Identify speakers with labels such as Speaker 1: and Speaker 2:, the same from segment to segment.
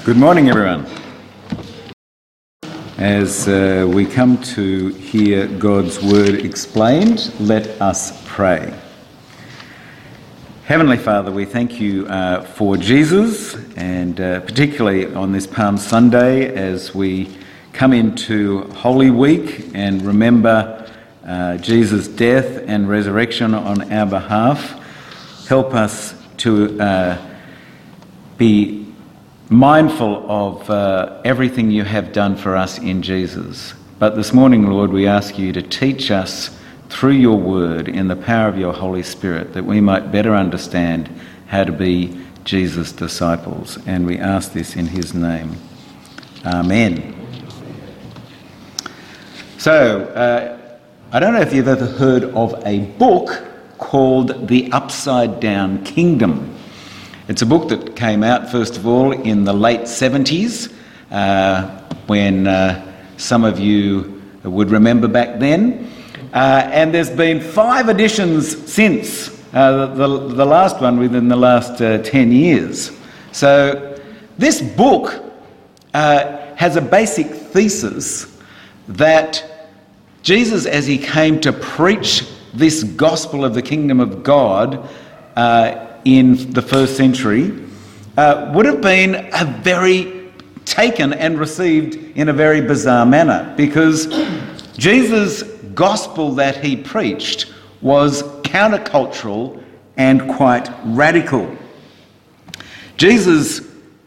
Speaker 1: Good morning, everyone. As we come to hear God's word explained, let us pray. Heavenly Father, we thank you for Jesus, and particularly on this Palm Sunday as we come into Holy Week and remember Jesus' death and resurrection on our behalf. Help us to be mindful of everything you have done for us in Jesus. But this morning, Lord, we ask you to teach us through your word in the power of your Holy Spirit that we might better understand how to be Jesus' disciples. And we ask this in his name. Amen. So, I don't know if you've ever heard of a book called The Upside Down Kingdom. It's a book that came out, first of all, in the late 70s, when some of you would remember back then. And there's been 5 editions since, the last one within the last 10 years. So this book has a basic thesis that Jesus, as he came to preach this gospel of the kingdom of God in the first century, would have been a very taken and received in a very bizarre manner, because Jesus' gospel that he preached was countercultural and quite radical. Jesus,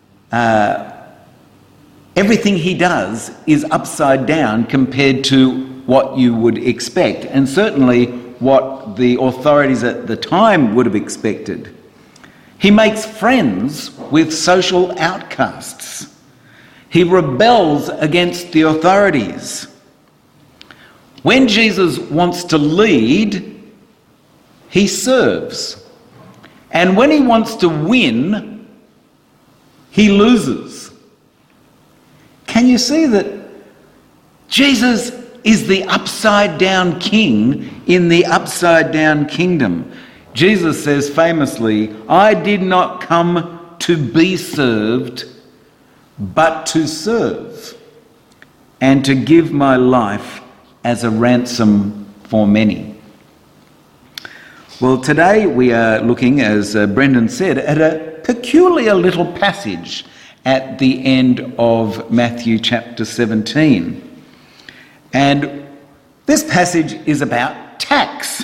Speaker 1: everything he does is upside down compared to what you would expect, and certainly what the authorities at the time would have expected. He makes friends with social outcasts. He rebels against the authorities. When Jesus wants to lead, he serves. And when he wants to win, he loses. Can you see that Jesus is the upside down king in the upside down kingdom? Jesus says famously, "I did not come to be served, but to serve, and to give my life as a ransom for many." Well, today we are looking, as Brendan said, at a peculiar little passage at the end of Matthew chapter 17. And this passage is about tax.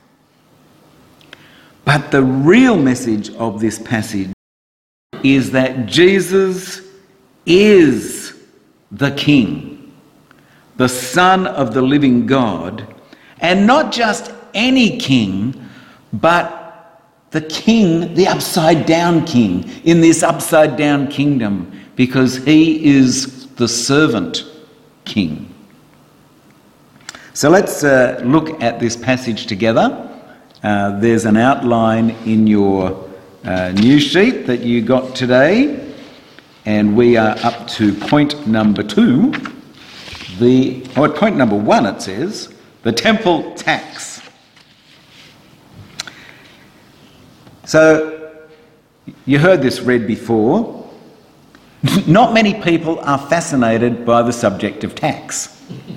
Speaker 1: But the real message of this passage is that Jesus is the King, the Son of the living God, and not just any king, but the king, the upside down king, in this upside down kingdom, because he is the servant king. So let's look at this passage together. There's an outline in your news sheet that you got today, and we are up to point number 2. At point number 1 it says, the temple tax. So, you heard this read before. Not many people are fascinated by the subject of tax.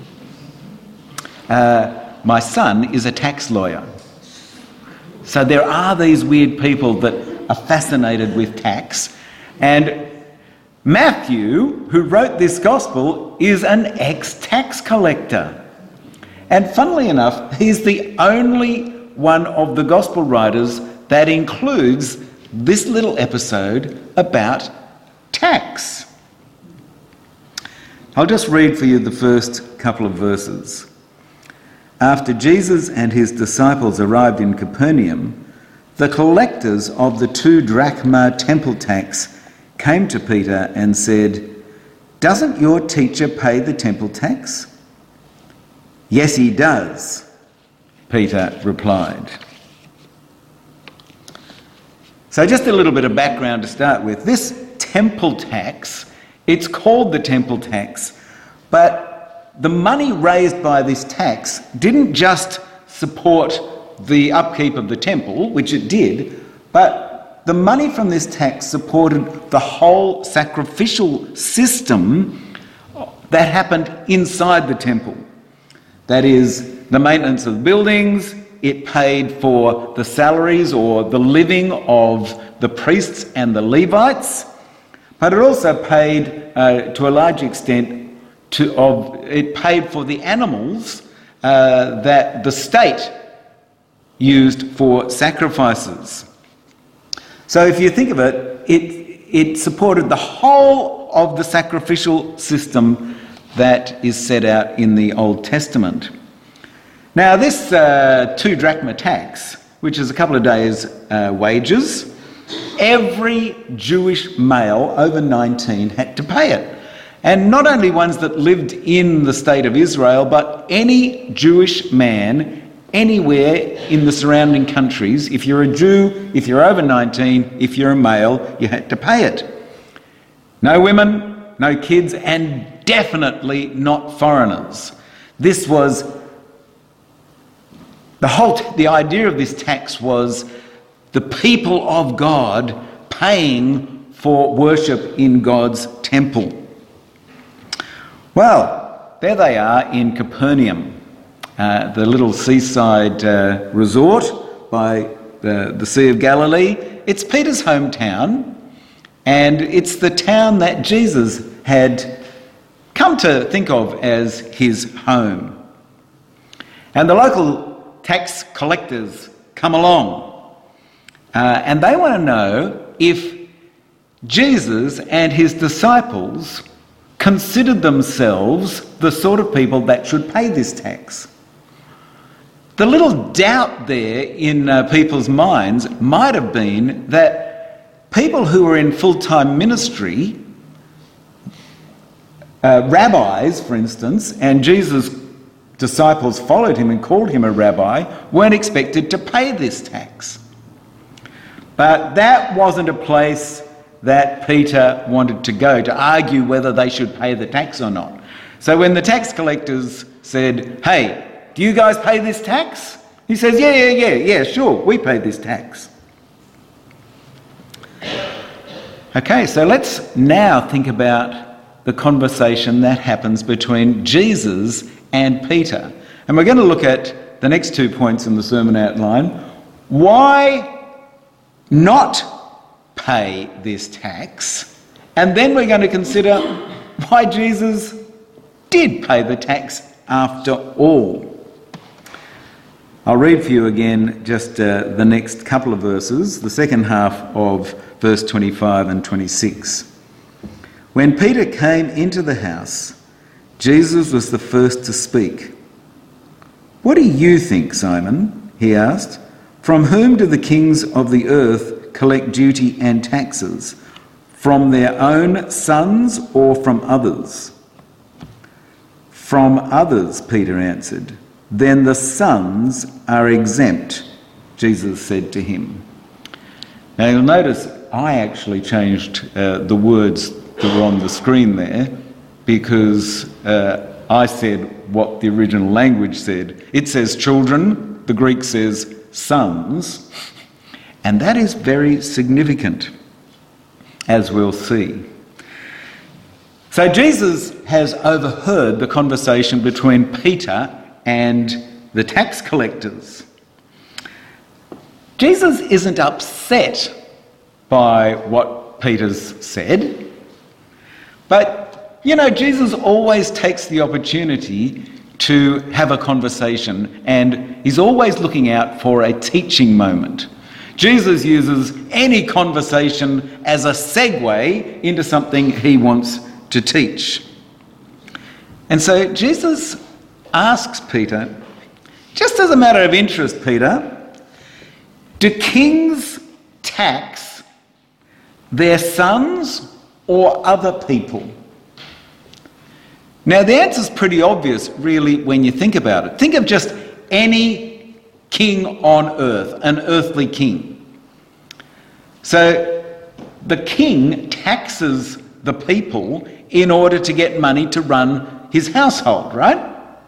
Speaker 1: My son is a tax lawyer. So there are these weird people that are fascinated with tax. And Matthew, who wrote this gospel, is an ex-tax collector. And funnily enough, he's the only one of the gospel writers that includes this little episode about tax. I'll just read for you the first couple of verses. After Jesus and his disciples arrived in Capernaum, the collectors of the 2 drachma temple tax came to Peter and said, "Doesn't your teacher pay the temple tax?" "Yes, he does," Peter replied. So just a little bit of background to start with. This temple tax, it's called the temple tax, but the money raised by this tax didn't just support the upkeep of the temple, which it did, but the money from this tax supported the whole sacrificial system that happened inside the temple. That is, the maintenance of buildings, it paid for the salaries or the living of the priests and the Levites, but it also paid, to a large extent, it paid for the animals that the state used for sacrifices. So if you think of it, it supported the whole of the sacrificial system that is set out in the Old Testament. Now this 2 drachma tax, which is a couple of days' wages, every Jewish male over 19 had to pay it. And not only ones that lived in the state of Israel, but any Jewish man anywhere in the surrounding countries. If you're a Jew, if you're over 19, if you're a male, you had to pay it. No women, no kids, and definitely not foreigners. This was the idea of this tax was the people of God paying for worship in God's temple. Well, there they are in Capernaum, the little seaside resort by the Sea of Galilee. It's Peter's hometown, and it's the town that Jesus had come to think of as his home. And the local tax collectors come along, and they want to know if Jesus and his disciples considered themselves the sort of people that should pay this tax. The little doubt there in people's minds might have been that people who were in full-time ministry, rabbis, for instance, and Jesus' disciples followed him and called him a rabbi, weren't expected to pay this tax. But that wasn't a place that Peter wanted to go to argue whether they should pay the tax or not. So when the tax collectors said, "Hey, do you guys pay this tax?" He says, yeah, sure, we pay this tax. Okay, so let's now think about the conversation that happens between Jesus and Peter. And we're going to look at the next 2 points in the sermon outline. Why not pay this tax? And then we're going to consider why Jesus did pay the tax after all. I'll read for you again just the next couple of verses, the second half of verse 25 and 26. When Peter came into the house, Jesus was the first to speak. "What do you think, Simon?" he asked. "From whom do the kings of the earth collect duty and taxes? From their own sons or from others?" "From others," Peter answered. "Then the sons are exempt," Jesus said to him. Now you'll notice I actually changed the words that were on the screen there because I said what the original language said. It says children, the Greek says sons, and that is very significant, as we'll see. So Jesus has overheard the conversation between Peter and the tax collectors. Jesus isn't upset by what Peter's said, but, Jesus always takes the opportunity to have a conversation, and he's always looking out for a teaching moment. Jesus uses any conversation as a segue into something he wants to teach. And so Jesus asks Peter, just as a matter of interest, Peter, do kings tax their sons or other people? Now the answer's pretty obvious really when you think about it. Think of just any king on earth, an earthly king. So the king taxes the people in order to get money to run his household, right?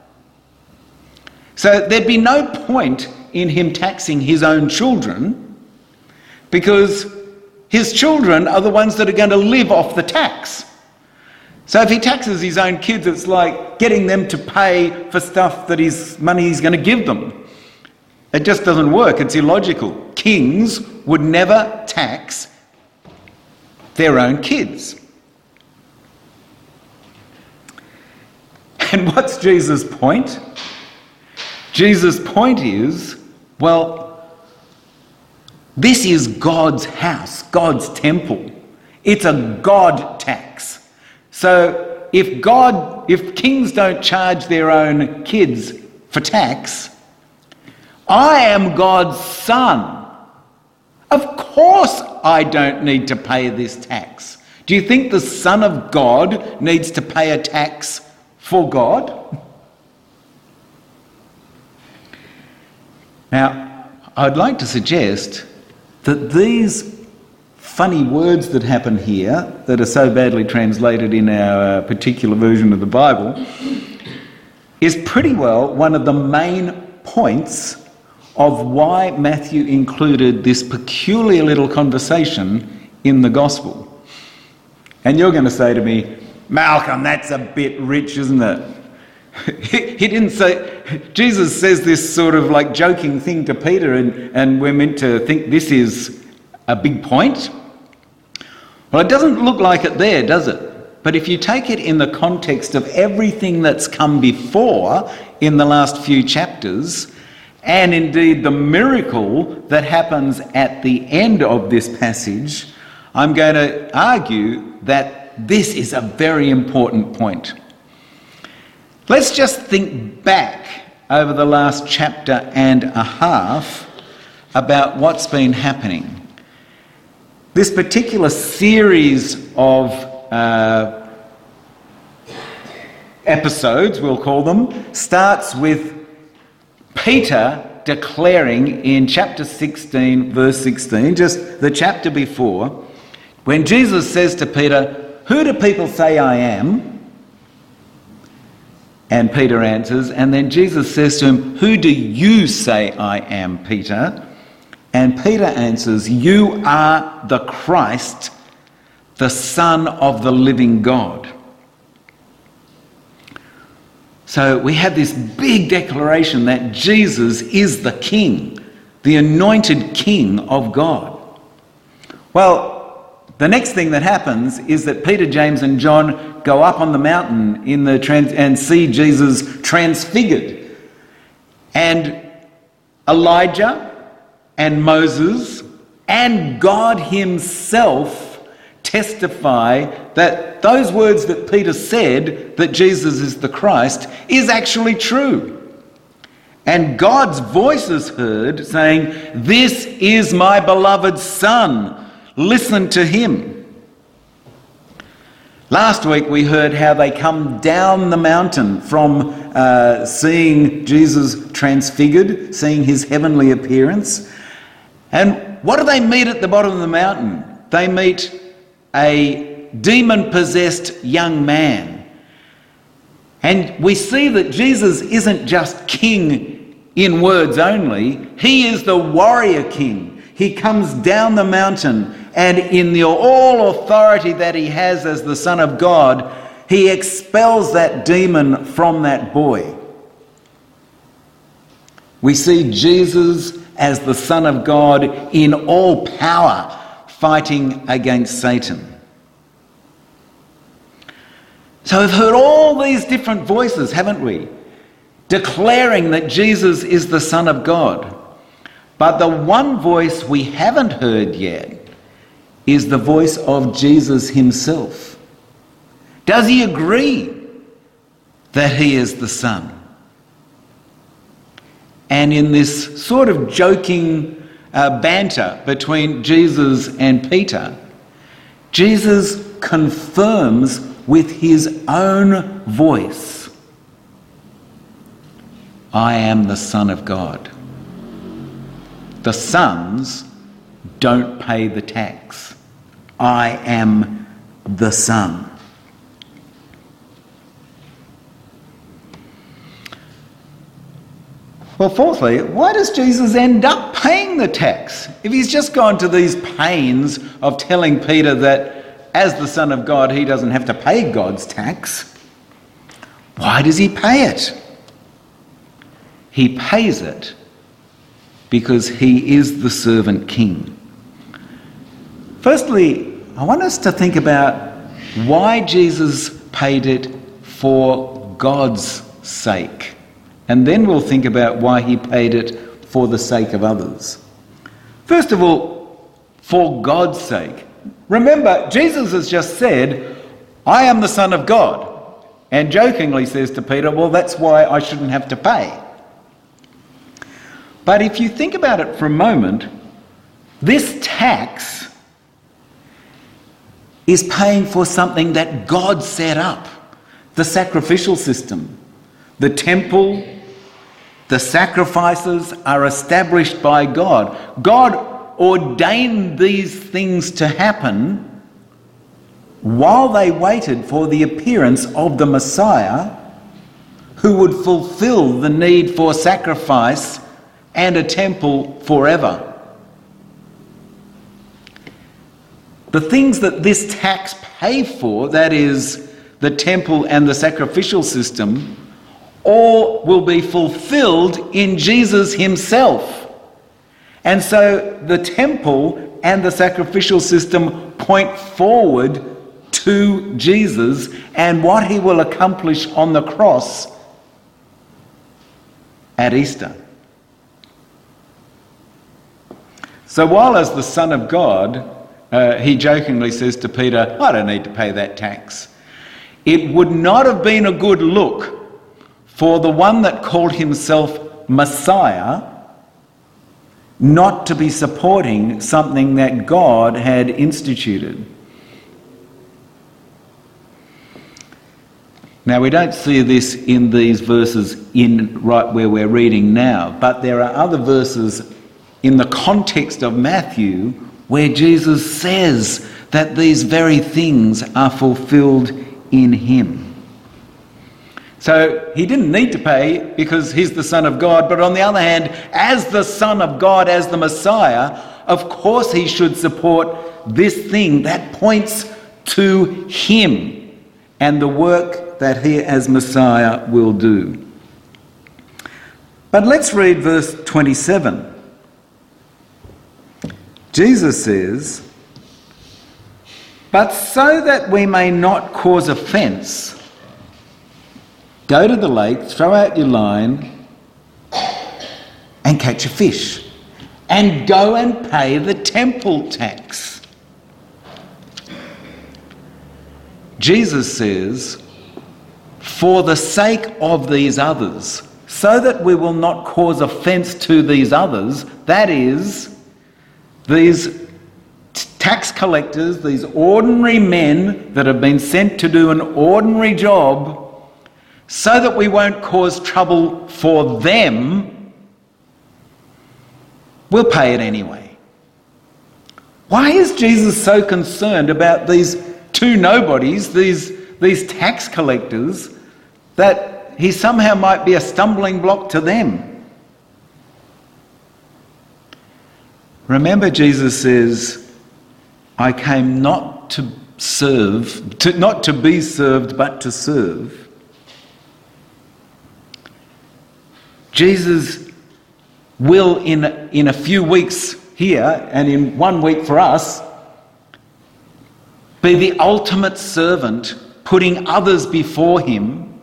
Speaker 1: So there'd be no point in him taxing his own children because His children are the ones that are going to live off the tax. So if he taxes his own kids, it's like getting them to pay for stuff that money he's going to give them. It just doesn't work. It's illogical. Kings would never tax their own kids. And what's Jesus' point? Jesus' point is, well, this is God's house, God's temple. It's a God tax. So if kings don't charge their own kids for tax, I am God's son. Of course I don't need to pay this tax. Do you think the Son of God needs to pay a tax for God? Now, I'd like to suggest that these funny words that happen here, that are so badly translated in our particular version of the Bible, is pretty well one of the main points of why Matthew included this peculiar little conversation in the Gospel. And you're going to say to me, Malcolm, that's a bit rich, isn't it? He didn't say... Jesus says this sort of like joking thing to Peter, and we're meant to think this is a big point. Well, it doesn't look like it there, does it? But if you take it in the context of everything that's come before in the last few chapters, and indeed the miracle that happens at the end of this passage, I'm going to argue that this is a very important point. Let's just think back over the last chapter and a half about what's been happening. This particular series of episodes, we'll call them, starts with Peter declaring in chapter 16, verse 16, just the chapter before, when Jesus says to Peter, "Who do people say I am?" And Peter answers, and then Jesus says to him, "Who do you say I am, Peter?" And Peter answers, "You are the Christ, the Son of the living God." So we have this big declaration that Jesus is the King, the anointed King of God. Well, the next thing that happens is that Peter, James and John go up on the mountain and see Jesus transfigured. And Elijah and Moses and God himself testify that those words that Peter said, that Jesus is the Christ, is actually true. And God's voice is heard saying, "This is my beloved Son. Listen to him." Last week we heard how they come down the mountain from seeing Jesus transfigured, seeing his heavenly appearance. And what do they meet at the bottom of the mountain? They meet a demon-possessed young man. And we see that Jesus isn't just king in words only. He is the warrior king. He comes down the mountain, and in the all authority that he has as the Son of God, he expels that demon from that boy. We see Jesus as the Son of God in all power, fighting against Satan. So we've heard all these different voices, haven't we? Declaring that Jesus is the Son of God. But the one voice we haven't heard yet is the voice of Jesus himself. Does he agree that he is the Son? And in this sort of joking banter between Jesus and Peter, Jesus confirms with his own voice, "I am the Son of God." The sons don't pay the tax. I am the Son. Well, fourthly, why does Jesus end up paying the tax? If he's just gone to these pains of telling Peter that as the Son of God, he doesn't have to pay God's tax, why does he pay it? He pays it because he is the servant king. Firstly, I want us to think about why Jesus paid it for God's sake. And then we'll think about why he paid it for the sake of others. First of all, for God's sake. Remember, Jesus has just said, I am the Son of God. And jokingly says to Peter, well, that's why I shouldn't have to pay. But if you think about it for a moment, this tax is paying for something that God set up. The sacrificial system. The temple, the sacrifices are established by God. God ordained these things to happen while they waited for the appearance of the Messiah who would fulfill the need for sacrifice and a temple forever. The things that this tax pays for, that is, the temple and the sacrificial system, all will be fulfilled in Jesus himself. And so the temple and the sacrificial system point forward to Jesus and what he will accomplish on the cross at Easter. So while as the Son of God, he jokingly says to Peter, I don't need to pay that tax. It would not have been a good look for the one that called himself Messiah not to be supporting something that God had instituted. Now, we don't see this in these verses right where we're reading now, but there are other verses in the context of Matthew where Jesus says that these very things are fulfilled in him. So he didn't need to pay because he's the Son of God, but on the other hand, as the Son of God, as the Messiah, of course he should support this thing that points to him and the work that he as Messiah will do. But let's read verse 27. Jesus says, but so that we may not cause offence, go to the lake, throw out your line and catch a fish, and go and pay the temple tax. Jesus says, for the sake of these others, so that we will not cause offence to these others, that is, these tax collectors, these ordinary men that have been sent to do an ordinary job, so that we won't cause trouble for them, we'll pay it anyway. Why is Jesus so concerned about these two nobodies, these tax collectors, that he somehow might be a stumbling block to them? Remember, Jesus says, I came not to be served, but to serve. Jesus will, in a few weeks here, and in 1 week for us, be the ultimate servant, putting others before him.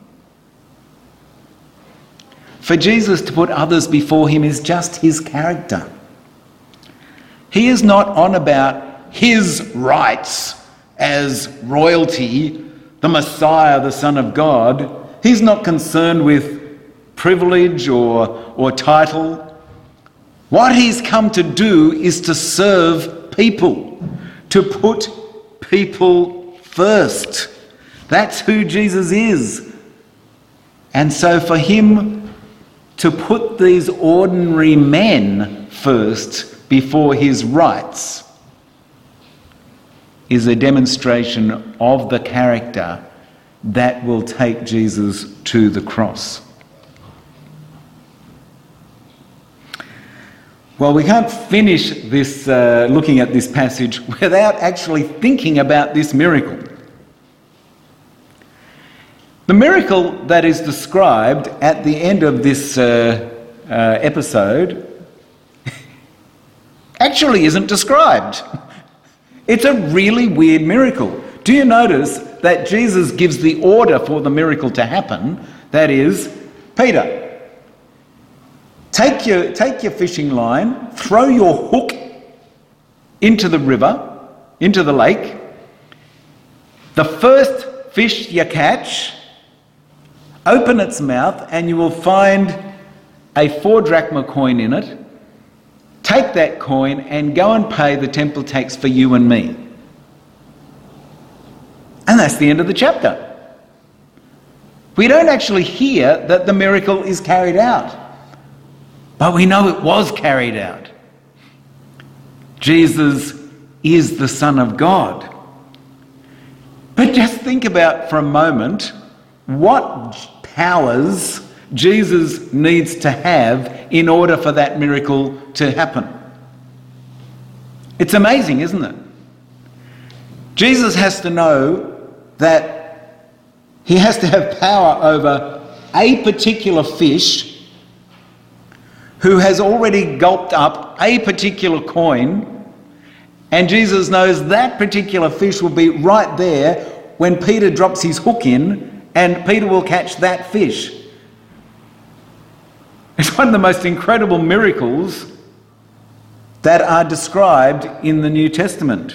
Speaker 1: For Jesus to put others before him is just his character. He is not on about his rights as royalty, the Messiah, the Son of God. He's not concerned with privilege or title. What he's come to do is to serve people, to put people first. That's who Jesus is. And so for him to put these ordinary men first before his rights is a demonstration of the character that will take Jesus to the cross. Well, we can't finish this looking at this passage without actually thinking about this miracle. The miracle that is described at the end of this episode actually isn't described. It's a really weird miracle. Do you notice that Jesus gives the order for the miracle to happen? That is, Peter, take your fishing line, throw your hook into the river, into the lake. The first fish you catch, open its mouth and you will find a 4 drachma coin in it. Take that coin and go and pay the temple tax for you and me. And that's the end of the chapter. We don't actually hear that the miracle is carried out, but we know it was carried out. Jesus is the Son of God. But just think about for a moment what powers Jesus needs to have in order for that miracle to happen. It's amazing, isn't it? Jesus has to know that he has to have power over a particular fish who has already gulped up a particular coin, and Jesus knows that particular fish will be right there when Peter drops his hook in, and Peter will catch that fish. It's one of the most incredible miracles that are described in the New Testament.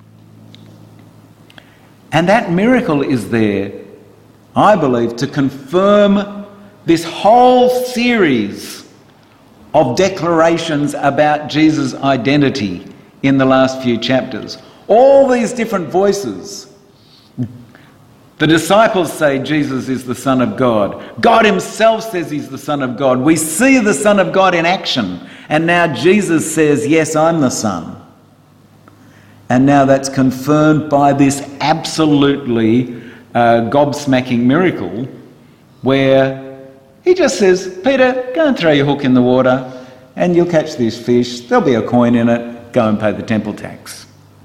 Speaker 1: And that miracle is there, I believe, to confirm this whole series of declarations about Jesus' identity in the last few chapters. All these different voices. The disciples say Jesus is the Son of God. God himself says he's the Son of God. We see the Son of God in action. And now Jesus says, yes, I'm the Son. And now that's confirmed by this absolutely gobsmacking miracle where he just says, Peter, go and throw your hook in the water and you'll catch this fish. There'll be a coin in it. Go and pay the temple tax.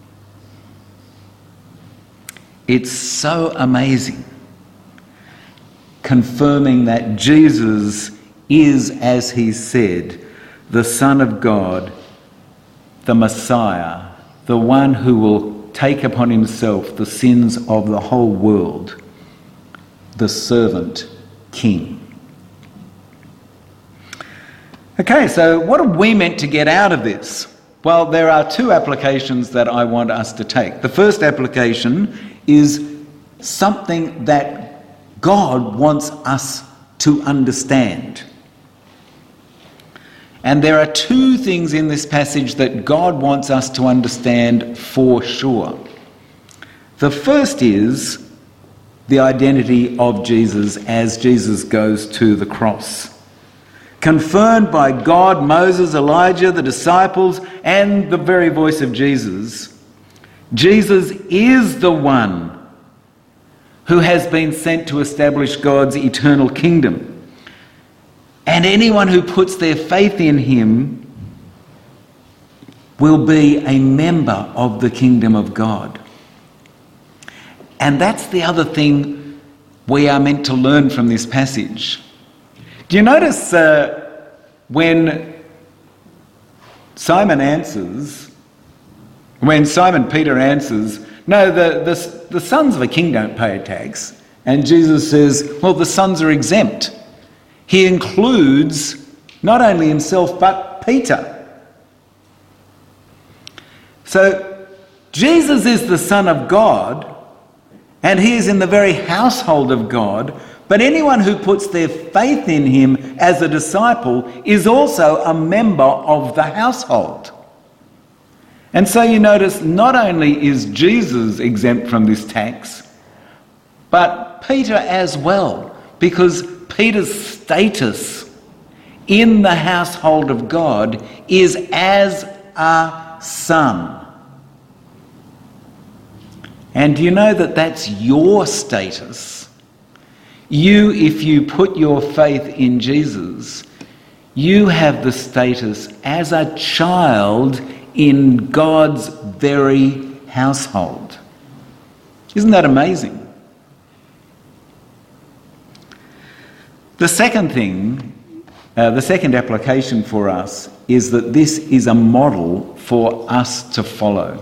Speaker 1: It's so amazing, confirming that Jesus is, as he said, the Son of God, the Messiah, the one who will take upon himself the sins of the whole world, the servant king. Okay, so what are we meant to get out of this? Well, there are 2 applications that I want us to take. The first application is something that God wants us to understand. And there are 2 things in this passage that God wants us to understand for sure. The first is the identity of Jesus as Jesus goes to the cross. Confirmed by God, Moses, Elijah, the disciples, and the very voice of Jesus, Jesus is the one who has been sent to establish God's eternal kingdom. And anyone who puts their faith in him will be a member of the kingdom of God. And that's the other thing we are meant to learn from this passage. Do you notice when Simon Peter answers, no, the sons of a king don't pay a tax. And Jesus says, well, the sons are exempt. He includes not only himself, but Peter. So Jesus is the Son of God, and he is in the very household of God, but anyone who puts their faith in him as a disciple is also a member of the household. And so you notice not only is Jesus exempt from this tax, but Peter as well, because Peter's status in the household of God is as a son. And do you know that that's your status? You, if you put your faith in Jesus, You have the status as a child in God's very household. Isn't that amazing? The second thing, the second application for us is that this is a model for us to follow.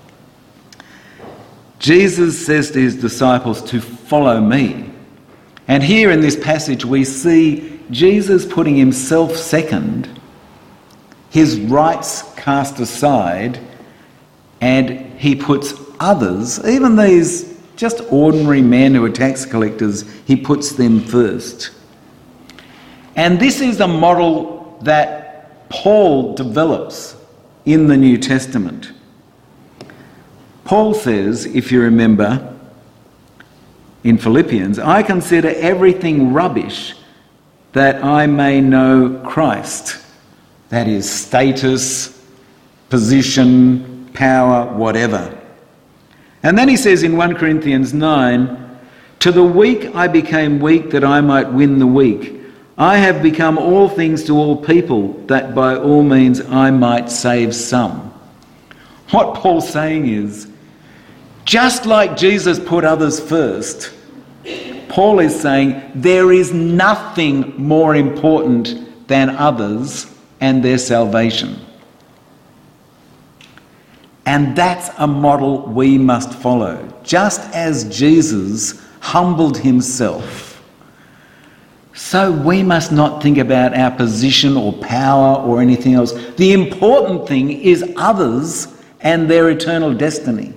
Speaker 1: Jesus says to his disciples to follow me. And here in this passage we see Jesus putting himself second, his rights cast aside, and he puts others, even these just ordinary men who are tax collectors, he puts them first. And this is a model that Paul develops in the New Testament. Paul says, if you remember, in Philippians, I consider everything rubbish that I may know Christ. That is status, position, power, whatever. And then he says in 1 Corinthians 9, to the weak I became weak that I might win the weak. I have become all things to all people that by all means I might save some. What Paul's saying is, just like Jesus put others first, Paul is saying there is nothing more important than others and their salvation. And that's a model we must follow. Just as Jesus humbled himself, so we must not think about our position or power or anything else. The important thing is others and their eternal destiny.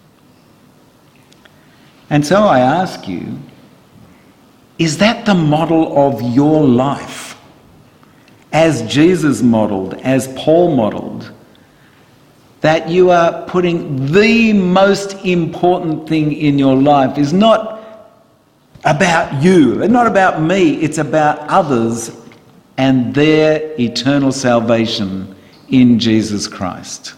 Speaker 1: And so I ask you, is that the model of your life? As Jesus modelled, as Paul modelled, that you are putting the most important thing in your life is not about you, and not about me, it's about others and their eternal salvation in Jesus Christ.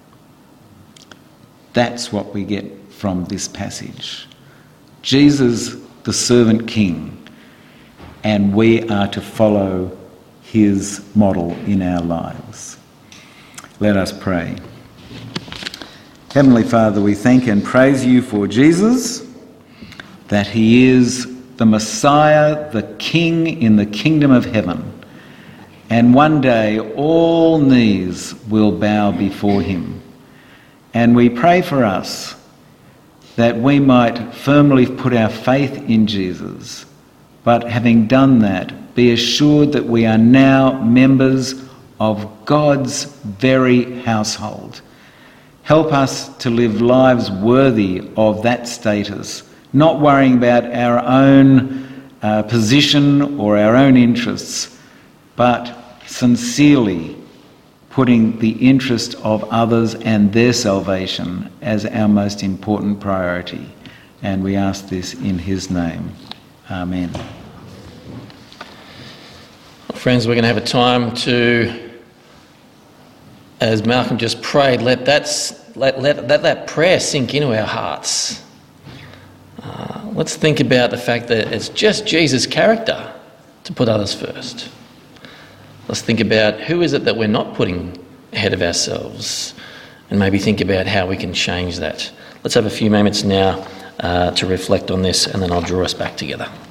Speaker 1: That's what we get from this passage. Jesus, the servant king, and we are to follow his model in our lives. Let us pray. Heavenly Father, we thank and praise you for Jesus, that he is the Messiah, the King in the kingdom of heaven, and one day all knees will bow before him. And we pray for us that we might firmly put our faith in Jesus, but having done that, be assured that we are now members of God's very household. Help us to live lives worthy of that status, not worrying about our own position or our own interests, but sincerely putting the interest of others and their salvation as our most important priority. And we ask this in his name. Amen.
Speaker 2: Well, friends, we're going to have a time to, as Malcolm just prayed, let that prayer sink into our hearts. Let's think about the fact that it's just Jesus' character to put others first. Let's think about who is it that we're not putting ahead of ourselves, and maybe think about how we can change that. Let's have a few moments now to reflect on this, and then I'll draw us back together.